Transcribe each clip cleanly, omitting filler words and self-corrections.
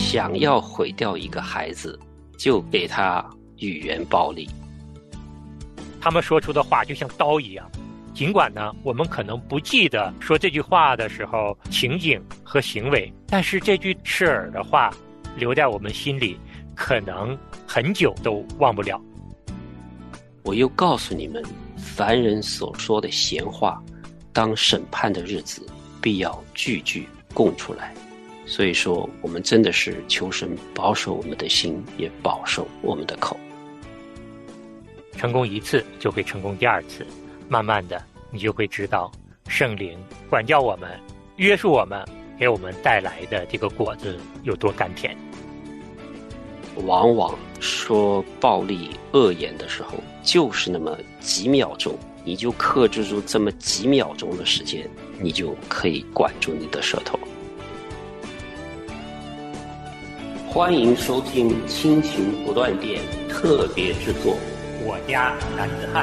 想要毁掉一个孩子，就给他语言暴力。 他们说出的话就像刀一样，尽管呢我们可能不记得说这句话的时候情景和行为，但是这句刺耳的话留在我们心里，可能很久都忘不了。 我又告诉你们，凡人所说的闲话，当审判的日子必要句句供出来。所以说我们真的是求神保守我们的心，也保守我们的口。 成功一次就会成功第二次，慢慢的你就会知道圣灵管教我们，约束我们，给我们带来的这个果子有多甘甜。 往往说暴力恶言的时候，就是那么几秒钟，你就克制住这么几秒钟的时间，你就可以管住你的舌头。欢迎收听亲情不断电特别制作， 我家男子汉。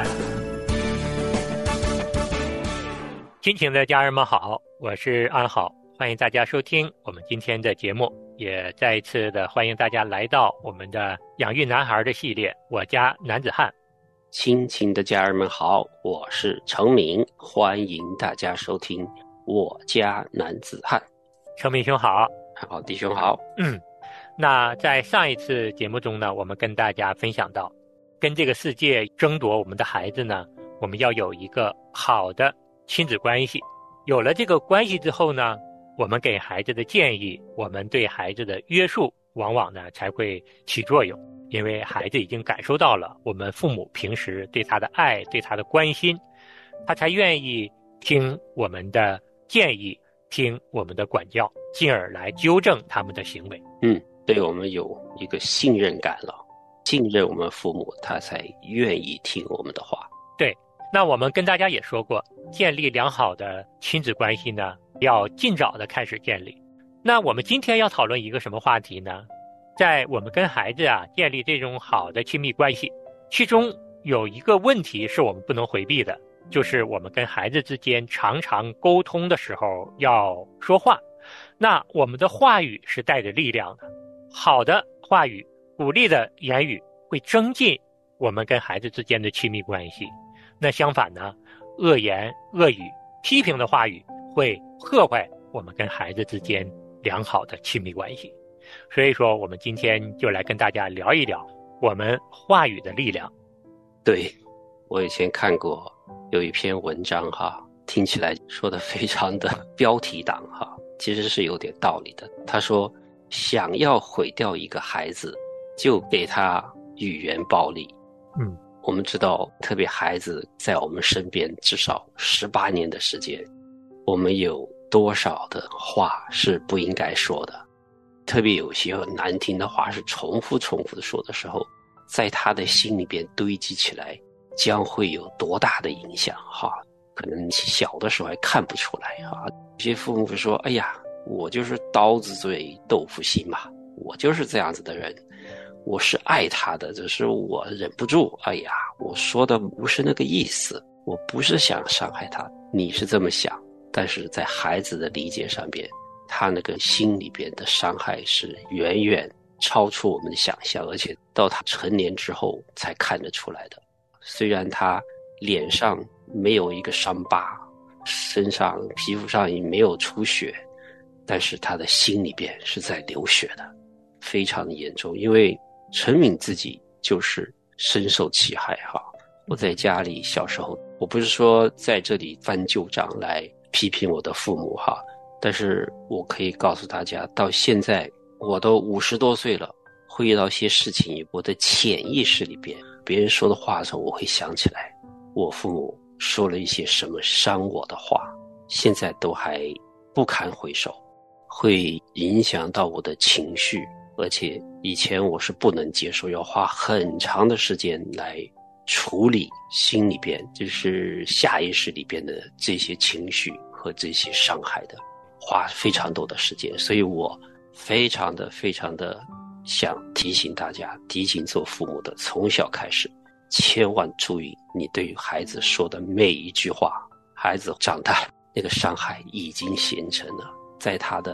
亲情的家人们好，我是安好，欢迎大家收听我们今天的节目，也再一次的欢迎大家来到我们的养育男孩的系列，我家男子汉。 亲情的家人们好，我是程明，欢迎大家收听我家男子汉。 程明兄好。 好，弟兄好。 那在上一次节目中呢，我们跟大家分享到，跟这个世界争夺我们的孩子呢，我们要有一个好的亲子关系。有了这个关系之后呢，我们给孩子的建议，我们对孩子的约束，往往呢才会起作用。因为孩子已经感受到了我们父母平时对他的爱，对他的关心，他才愿意听我们的建议，听我们的管教，进而来纠正他们的行为。 对我们有一个信任感了，信任我们父母，他才愿意听我们的话。 对，那我们跟大家也说过，建立良好的亲子关系呢，要尽早的开始建立。那我们今天要讨论一个什么话题呢？在我们跟孩子建立这种好的亲密关系，其中有一个问题是我们不能回避的，就是我们跟孩子之间常常沟通的时候要说话，那我们的话语是带着力量的。好的话语，鼓励的言语会增进我们跟孩子之间的亲密关系。那相反呢，恶言恶语批评的话语会破坏我们跟孩子之间良好的亲密关系。所以说我们今天就来跟大家聊一聊我们话语的力量。 对，我以前看过有一篇文章听起来说的非常的标题党其实是有点道理的。他说想要毁掉一个孩子，就给他语言暴力。我们知道，特别孩子在我们身边至少18年的时间，我们有多少的话是不应该说的，特别有些难听的话是重复的说的时候，在他的心里边堆积起来，将会有多大的影响可能小的时候还看不出来有些父母会说，哎呀，我就是刀子嘴豆腐心嘛，我就是这样子的人，我是爱他的，只是我忍不住，哎呀，我说的不是那个意思，我不是想伤害他。你是这么想，但是在孩子的理解上边，他那个心里边的伤害是远远超出我们的想象，而且到他成年之后才看得出来的。虽然他脸上没有一个伤疤，身上皮肤上也没有出血，但是他的心里边是在流血的，非常的严重。因为陈敏自己就是深受其害我在家里小时候，我不是说在这里翻旧账来批评我的父母但是我可以告诉大家，到现在我都50多岁了，会遇到一些事情，我的潜意识里边别人说的话的时候，我会想起来我父母说了一些什么伤我的话，现在都还不堪回首，会影响到我的情绪，而且以前我是不能接受，要花很长的时间来处理心里边就是下意识里边的这些情绪和这些伤害的，花非常多的时间。所以我非常的想提醒大家，提醒做父母的，从小开始千万注意你对孩子说的每一句话。孩子长大那个伤害已经形成了，在他的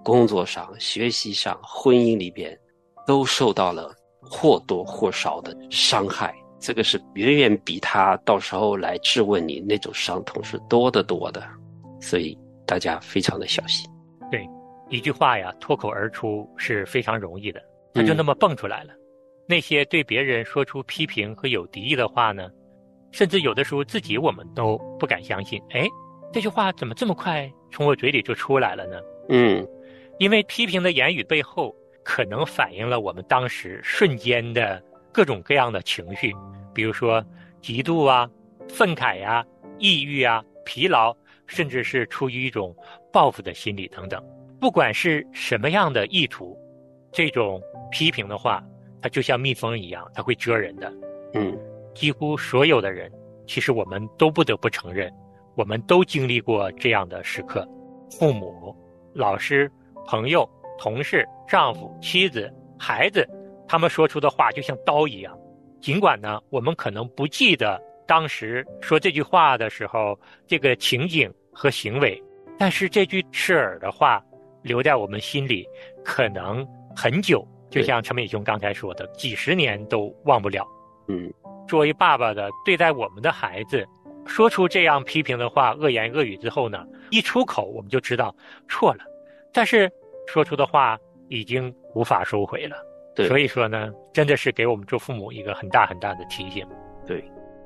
工作上、学习上、婚姻里边，都受到了或多或少的伤害。这个是远远比他到时候来质问你那种伤痛是多得多的，所以大家非常的小心。 对，一句话呀，脱口而出是非常容易的，它就那么蹦出来了。那些对别人说出批评和有敌意的话呢，甚至有的时候自己我们都不敢相信，哎，这句话怎么这么快从我嘴里就出来了呢？因为批评的言语背后可能反映了我们当时瞬间的各种各样的情绪，比如说嫉妒啊、愤慨呀、抑郁啊、疲劳，甚至是出于一种报复的心理等等。不管是什么样的意图，这种批评的话，它就像蜜蜂一样，它会蛰人的。几乎所有的人，其实我们都不得不承认，我们都经历过这样的时刻。父母、老师、朋友、同事、丈夫、妻子、孩子，他们说出的话就像刀一样。尽管呢，我们可能不记得当时说这句话的时候这个情景和行为，但是这句刺耳的话留在我们心里可能很久，就像陈美兄刚才说的，几十年都忘不了。作为爸爸的对待我们的孩子，说出这样批评的话、恶言恶语之后呢，一出口我们就知道错了，但是说出的话已经无法收回了。 对， 所以说呢，真的是给我们做父母一个很大很大的提醒。 对。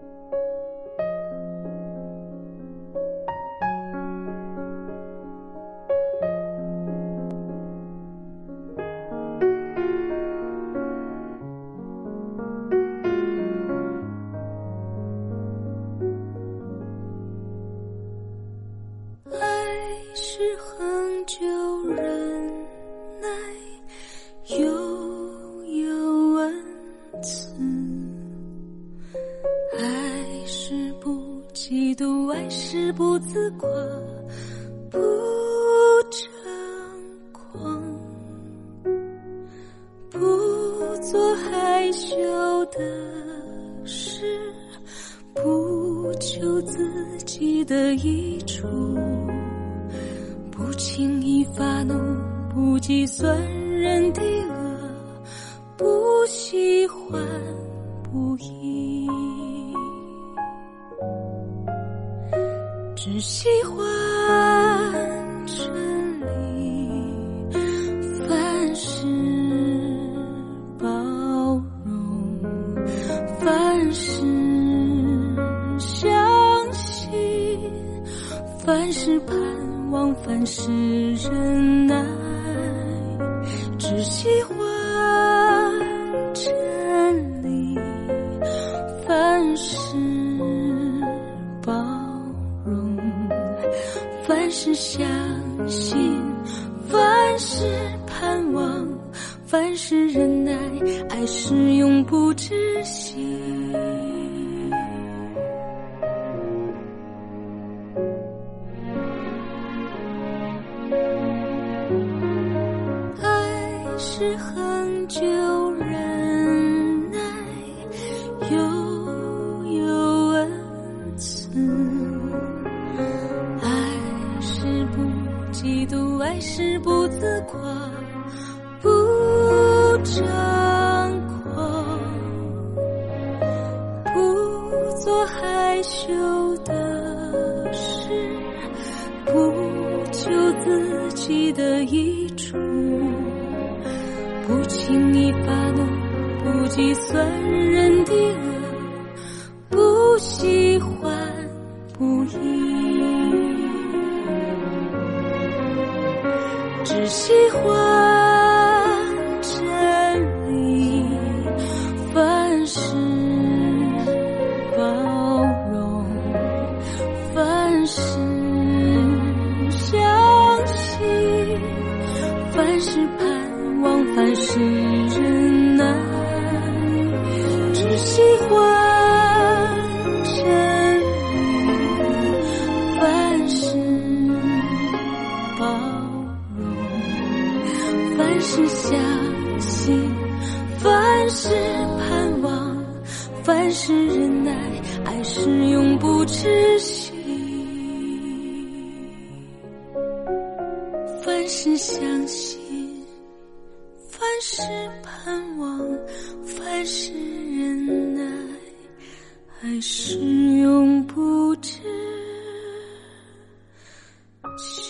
只喜欢真理，凡事包容，凡事相信，凡事盼望，凡事忍耐，只喜欢真理，凡事包容，凡事相信，凡事盼望，凡事忍耐，爱是永不止息。爱是恒久忍耐，有恩慈，爱是不嫉妒，爱是不自夸，不张狂，不做害羞的事，不求自己的益处，不轻易发怒，不计算人的恶，不喜欢不义，只喜欢真理，凡事包容，凡事相信，凡事盼望，凡事忍耐，只喜欢真理，凡事包容，凡事相信，凡事盼望，凡事忍耐，爱是永不止息。 凡事相信，凡事盼望，凡事忍耐，爱是永不止息。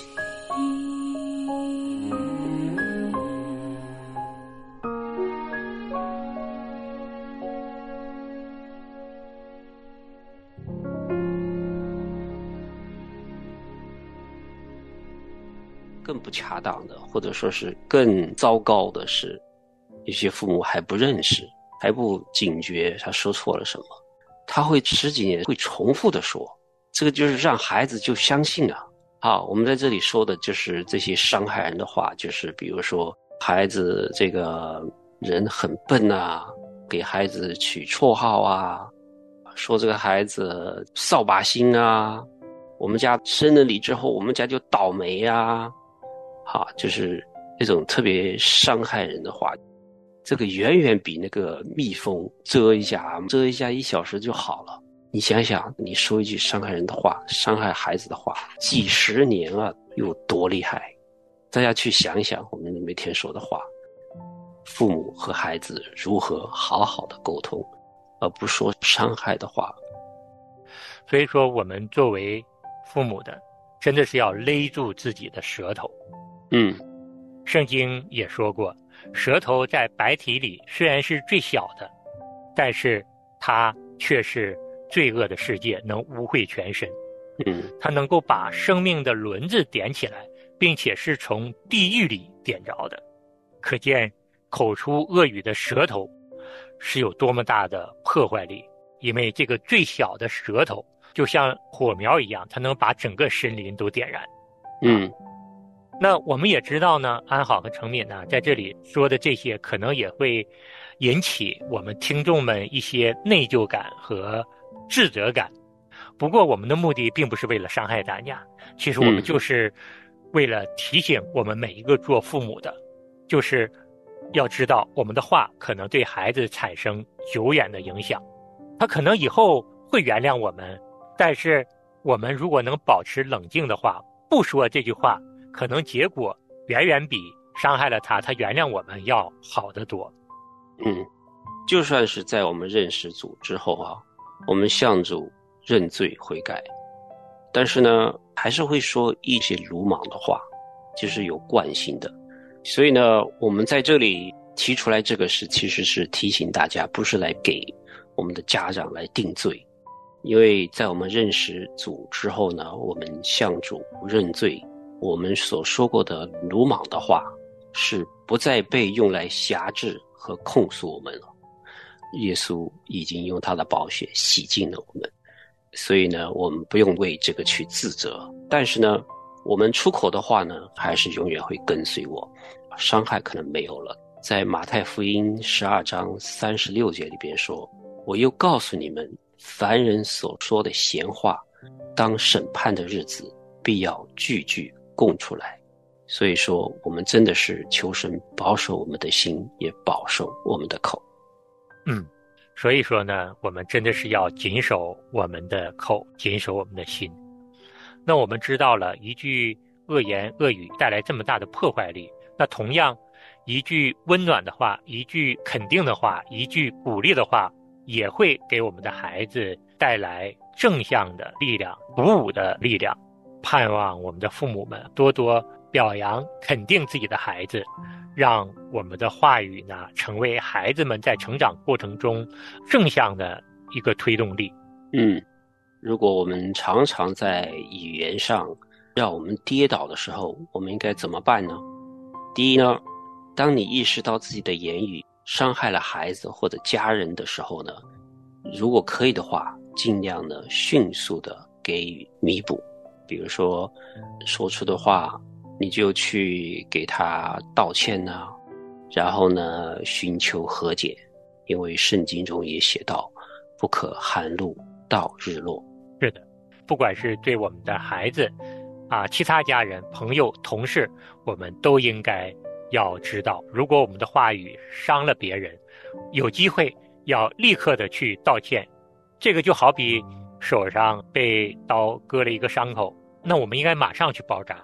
更不恰当的，或者说是更糟糕的是，有些父母还不认识，还不警觉他说错了什么，他会10几年会重复的说，这个就是让孩子就相信了。好，我们在这里说的就是这些伤害人的话，就是比如说孩子这个人很笨啊，给孩子取绰号啊，说这个孩子扫把星啊，我们家生了你之后我们家就倒霉啊，好，就是那种特别伤害人的话，这个远远比那个蜜蜂蛰一下1小时就好了。你想想，你说一句伤害人的话，伤害孩子的话，几十年啊，有多厉害？大家去想一想我们每天说的话，父母和孩子如何好好的沟通，而不说伤害的话。 所以说我们作为父母的，真的是要勒住自己的舌头。圣经也说过，舌头在百体里虽然是最小的，但是它却是罪恶的世界，能污秽全身。它能够把生命的轮子点起来，并且是从地狱里点着的。可见口出恶语的舌头是有多么大的破坏力，因为这个最小的舌头就像火苗一样，它能把整个森林都点燃。那我们也知道呢，安好和程敏呢在这里说的这些可能也会引起我们听众们一些内疚感和自责感，不过我们的目的并不是为了伤害大家，其实我们就是为了提醒我们每一个做父母的，就是要知道我们的话可能对孩子产生久远的影响，他可能以后会原谅我们，但是我们如果能保持冷静的话，不说这句话，可能结果远远比伤害了他原谅我们要好得多。 就算是在我们认识主之后啊，我们向主认罪悔改，但是呢还是会说一些鲁莽的话，就是有惯性的。所以呢我们在这里提出来这个事，其实是提醒大家，不是来给我们的家长来定罪。因为在我们认识主之后呢，我们向主认罪，我们所说过的鲁莽的话是不再被用来辖制和控诉我们了。耶稣已经用他的宝血洗净了我们，所以呢我们不用为这个去自责，但是呢我们出口的话呢还是永远会跟随我，伤害可能没有了。在马太福音12章36节里边说，我又告诉你们，凡人所说的闲话，当审判的日子必要句句供出来。所以说我们真的是求神保守我们的心，也保守我们的口。 所以说呢，我们真的是要谨守我们的口，谨守我们的心。那我们知道了一句恶言恶语带来这么大的破坏力，那同样一句温暖的话，一句肯定的话，一句鼓励的话，也会给我们的孩子带来正向的力量，鼓舞的力量。盼望我们的父母们多多表扬肯定自己的孩子，让我们的话语呢成为孩子们在成长过程中正向的一个推动力。 如果我们常常在语言上让我们跌倒的时候，我们应该怎么办呢？第一呢，当你意识到自己的言语伤害了孩子或者家人的时候呢，如果可以的话，尽量的迅速的给予弥补。比如说说出的话，你就去给他道歉啊，然后呢寻求和解，因为圣经中也写到，不可含怒到日落。 是的，不管是对我们的孩子其他家人、朋友、同事，我们都应该要知道，如果我们的话语伤了别人，有机会要立刻的去道歉。这个就好比手上被刀割了一个伤口，那我们应该马上去包扎，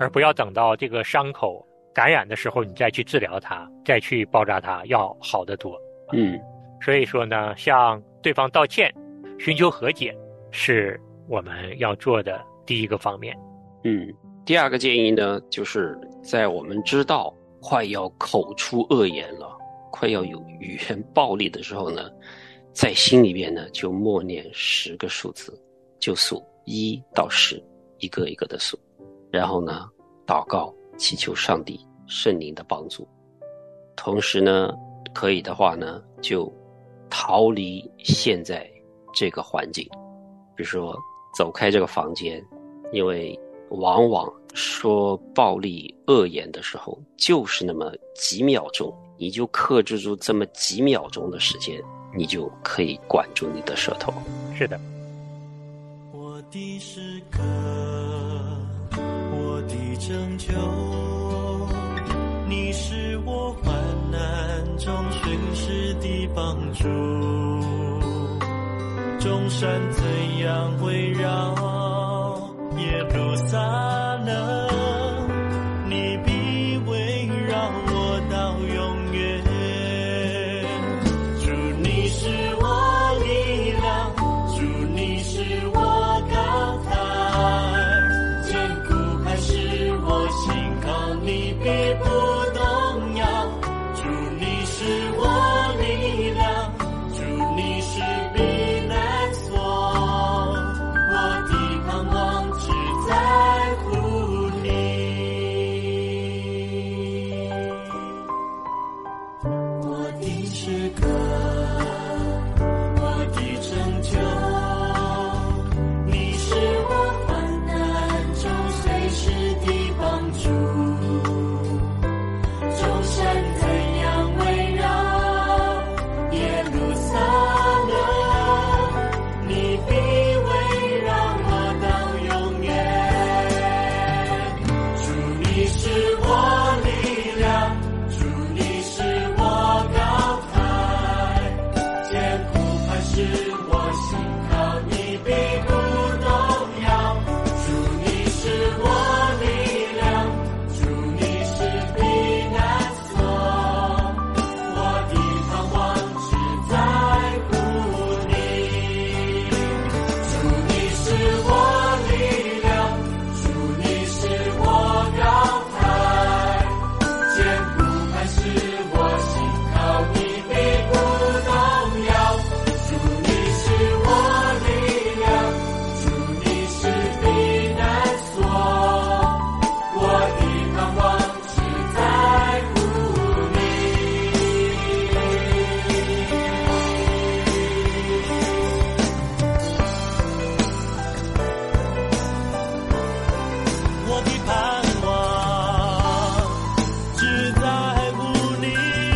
而不要等到这个伤口感染的时候你再去治疗它，再去包扎它，要好得多。所以说呢，向对方道歉，寻求和解是我们要做的第一个方面。 第二个建议呢，就是在我们知道快要口出恶言了，快要有语言暴力的时候呢，在心里边呢就默念10个数字，就数1到10，一个一个的数，然后呢祷告祈求上帝圣灵的帮助，同时呢可以的话呢就逃离现在这个环境，比如说走开这个房间，因为往往说暴力恶言的时候就是那么几秒钟，你就克制住这么几秒钟的时间，你就可以管住你的舌头。 是的。 我的诗歌，我的拯救，你是我患难中随时的帮助，众山怎样围绕耶路撒冷，你必围绕我到永远。主你是我力量，主你是我高台，坚固还是我心靠，你必不动摇。主你是我力量，主你是避难所，我的盼望只在乎你。我的诗歌，我的拯救，你是我患难中随时的帮助，众山怎样围绕耶路撒冷，你必围绕我到永远。主你是我力量，主你是我高台，坚固还是我心靠，你必不动摇。主你是我力量，主你是避难所，我的盼望只在乎你。主你是我力量，主你是我高台，坚固还是我心靠，你必不动摇。主你是我力量，主你是避难所，我的盼望只在乎你。我的盼望只在乎你，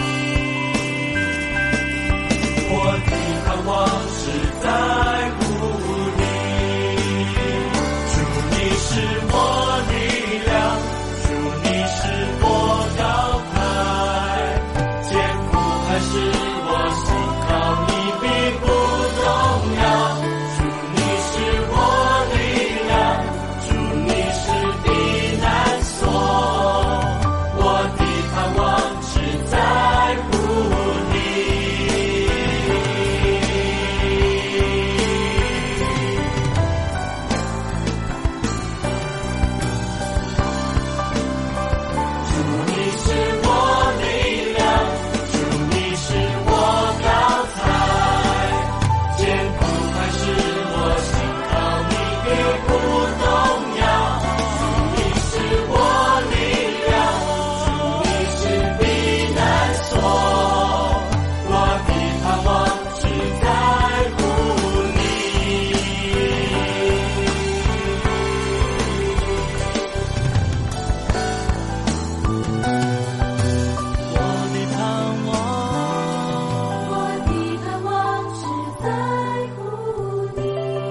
我的盼望只在乎你。主你是我力量，主你是我高台，坚固还是我心靠，你必不动摇。主你是我力量，主你是避难所，我的盼望只在乎你。主你是我力量，主你是我高台，坚固还是我心靠，你必不动摇。主你是我力量，主你是避难所，我的盼望只在乎你。我的盼望， 我的盼望只在乎你。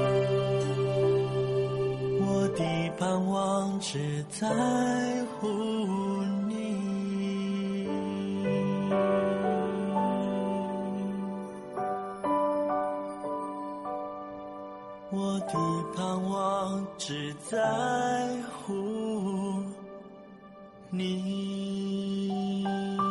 我的盼望只在乎你。我的盼望只在乎你。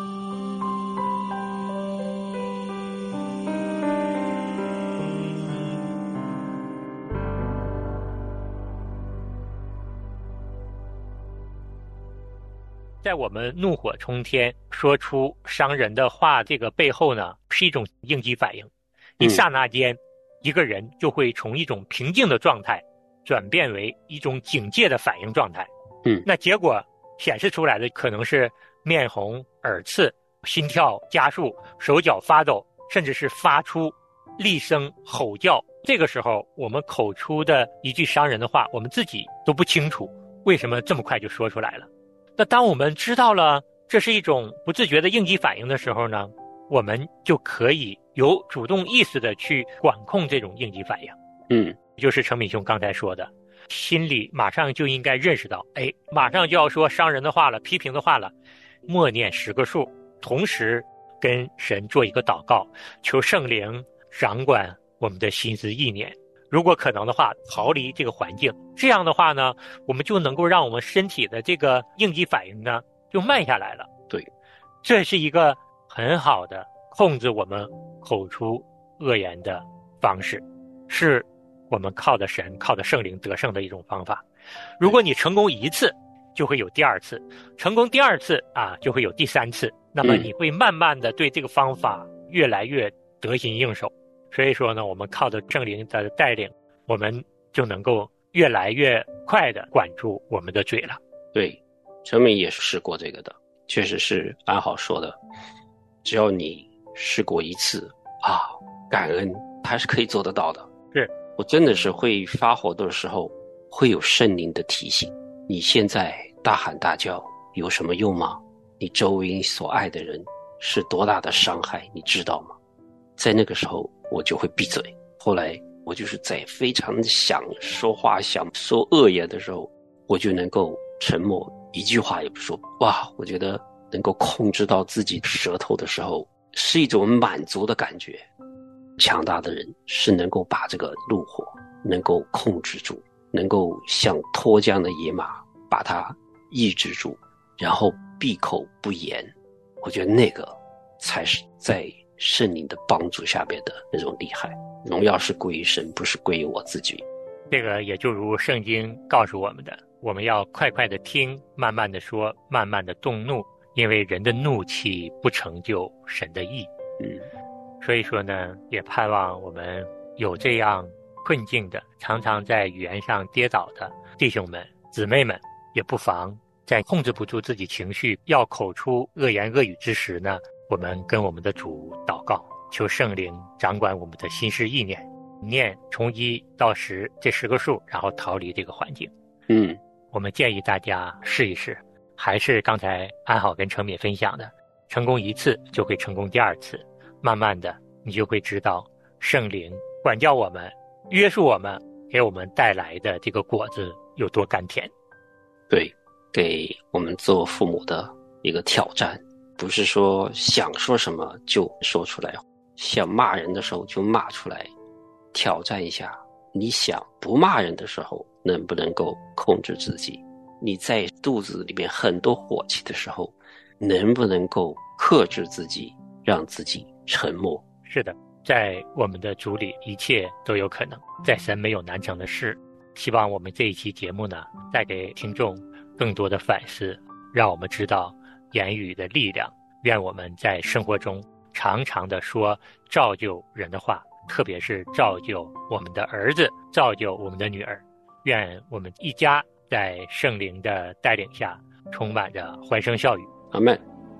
在我们怒火冲天说出伤人的话这个背后呢，是一种应激反应。一刹那间，一个人就会从一种平静的状态转变为一种警戒的反应状态。那结果显示出来的可能是面红耳赤、心跳加速、手脚发抖，甚至是发出厉声吼叫。这个时候我们口出的一句伤人的话，我们自己都不清楚为什么这么快就说出来了。那当我们知道了这是一种不自觉的应激反应的时候呢，我们就可以有主动意识的去管控这种应激反应。就是程敏兄刚才说的，心里马上就应该认识到，马上就要说伤人的话了，批评的话了，默念10个数，同时跟神做一个祷告，求圣灵掌管我们的心思意念。如果可能的话，逃离这个环境。这样的话呢，我们就能够让我们身体的这个应激反应呢就慢下来了。 对， 这是一个很好的控制我们口出恶言的方式，是我们靠的神、靠的圣灵得胜的一种方法。如果你成功1次，就会有第2次；成功第2次啊，就会有第3次。那么你会慢慢的对这个方法越来越得心应手。所以说呢，我们靠着圣灵的带领，我们就能够越来越快的管住我们的嘴了。 对，陈明也试过这个的，确实是安好说的，只要你试过1次啊，感恩还是可以做得到的。 是， 我真的是会发火的时候，会有圣灵的提醒，你现在大喊大叫有什么用吗？你周围所爱的人是多大的伤害，你知道吗？在那个时候我就会闭嘴。后来我就是在非常想说话、想说恶言的时候，我就能够沉默，一句话也不说。哇，我觉得能够控制到自己舌头的时候，是一种满足的感觉。强大的人是能够把这个怒火能够控制住，能够像脱缰的野马把它抑制住，然后闭口不言。我觉得那个才是在圣灵的帮助下边的那种厉害。荣耀是归于神，不是归于我自己。 这个也就如圣经告诉我们的，我们要快快的听，慢慢的说，慢慢的动怒，因为人的怒气不成就神的义。所以说呢，也盼望我们有这样困境的，常常在语言上跌倒的弟兄们姊妹们，也不妨在控制不住自己情绪要口出恶言恶语之时呢，我们跟我们的主祷告，求圣灵掌管我们的心思意念，念从1到10这10个数，然后逃离这个环境。我们建议大家试一试，还是刚才安好跟程敏分享的，成功1次就会成功第2次，慢慢的你就会知道圣灵管教我们、约束我们，给我们带来的这个果子有多甘甜。 对，给我们做父母的一个挑战，不是说想说什么就说出来，想骂人的时候就骂出来，挑战一下你想不骂人的时候能不能够控制自己，你在肚子里面很多火气的时候能不能够克制自己，让自己沉默。 是的，在我们的主里一切都有可能，在神没有难成的事。希望我们这一期节目呢，带给听众更多的反思，让我们知道言语的力量。愿我们在生活中常常的说造就人的话，特别是造就我们的儿子，造就我们的女儿。愿我们一家在圣灵的带领下充满着欢声笑语。 阿们。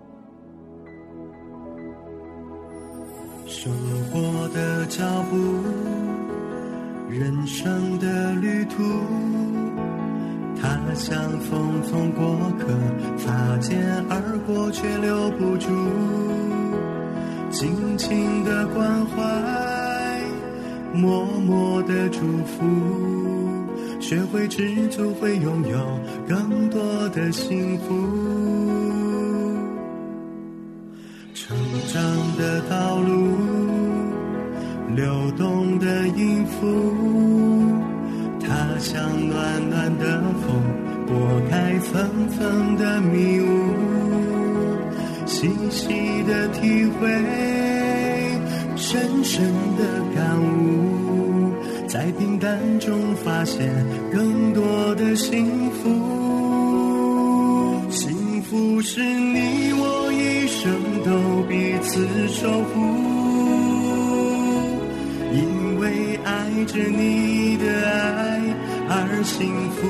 生活的脚步，人生的旅途，它像风从过客，擦肩而过却留不住，轻轻的关怀，默默的祝福，学会知足，会拥有更多的幸福。成长的道路，流动的音符，它像暖暖的风，拨开纷纷的迷雾， 细细的体会，深深的感悟，在平淡中发现更多的幸福。幸福是你我一生都彼此守护，因为爱着你的爱而幸福。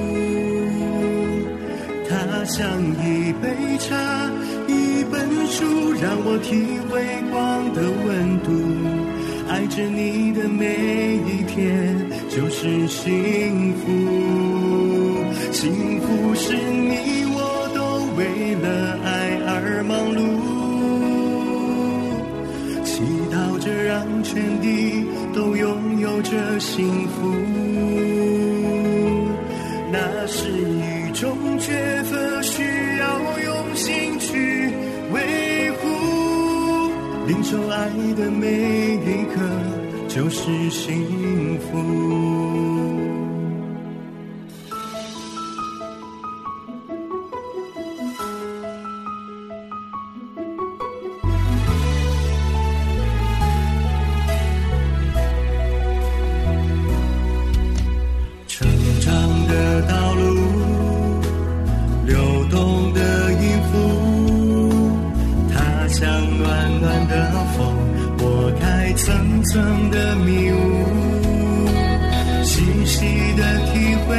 它像一杯茶，一本书，让我体会光的温度。爱着你的每一天就是幸福。幸福是你我都为了爱而忙碌，祈祷着让全地都拥有着幸福。那是一种抉择，需要用心去维护。领受爱的每一刻就是幸福。层的迷雾，细细的体会，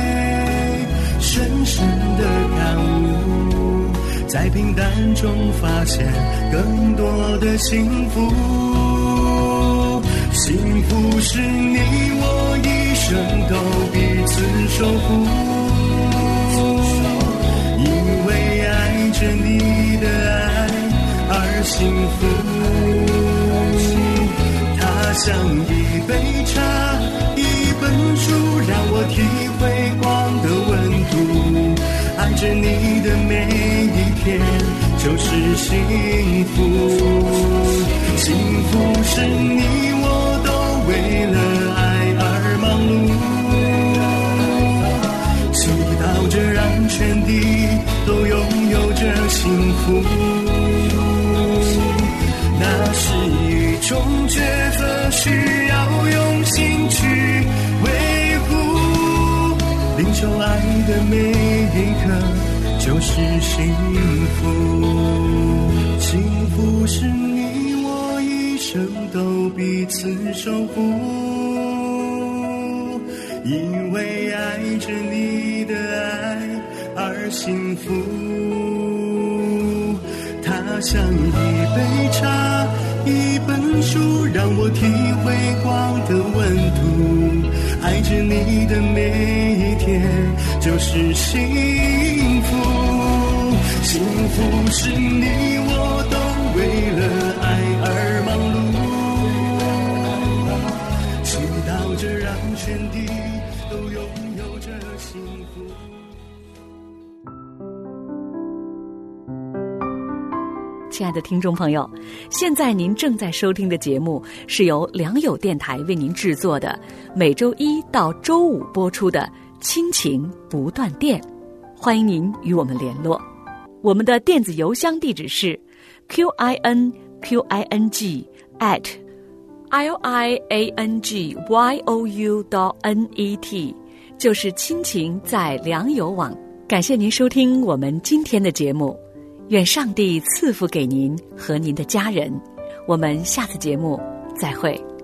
深深的感悟，在平淡中发现更多的幸福。幸福是你我一生都彼此守护，因为爱着你的爱而幸福。像一杯茶，一本书，让我体会光的温度。爱着你的每一天就是幸福。幸福是你我都为了爱而忙碌，祈祷着让全地都拥有着幸福。那是一种抉择，需要用心去维护。领受爱的每一刻就是幸福。幸福是你我一生都彼此守护，因为爱着你的爱而幸福。它像一杯茶，一本书，让我体会光的温度。爱着你的每一天就是幸福。幸福是你我都为了爱而忙碌，祈祷着让全地都拥有着幸福。 亲爱的听众朋友，现在您正在收听的节目是由良友电台为您制作的，每周一到周五播出的亲情不断电。欢迎您与我们联络，我们的电子邮箱地址是 QINQING@liangyou.net， 就是亲情在良友网。感谢您收听我们今天的节目，愿上帝赐福给您和您的家人。我们下次节目再会。